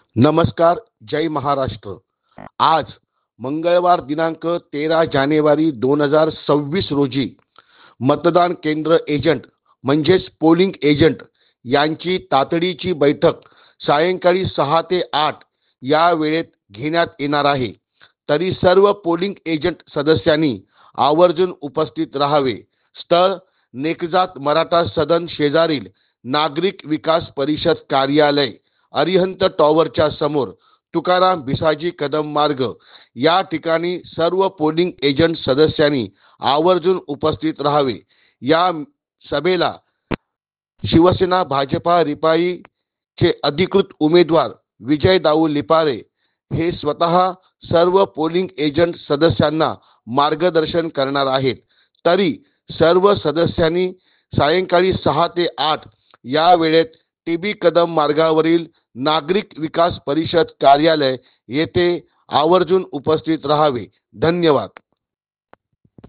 नमस्कार. जय महाराष्ट्र. आज मंगळवार दिनांक 13 जानेवारी 2026 रोजी मतदान केंद्र एजंट म्हणजेच पोलिंग एजंट यांची तातडीची बैठक सायंकाळी 6 ते 8 या वेळेत घेण्यात येणार आहे. तरी सर्व पोलिंग एजंट सदस्यांनी आवर्जून उपस्थित राहावे. स्थळ नेकजात मराठा सदन शेजारील नागरिक विकास परिषद कार्यालय, अरिहंत टॉवरच्या समोर, तुकाराम भिसाजी कदम मार्ग या ठिकाणी सर्व पोलिंग एजंट सदस्यांनी आवर्जून उपस्थित राहावे. या सभेला शिवसेना भाजपा रिपाईचे अधिकृत उमेदवार विजय दाऊ लिपारे हे स्वतः सर्व पोलिंग एजंट सदस्यांना मार्गदर्शन करणार आहेत. तरी सर्व सदस्यांनी सायंकाळी 6 ते 8 या वेळेत टीबी कदम मार्गावरील नागरिक विकास परिषद कार्यालय येथे आवर्जून उपस्थित राहावे. धन्यवाद.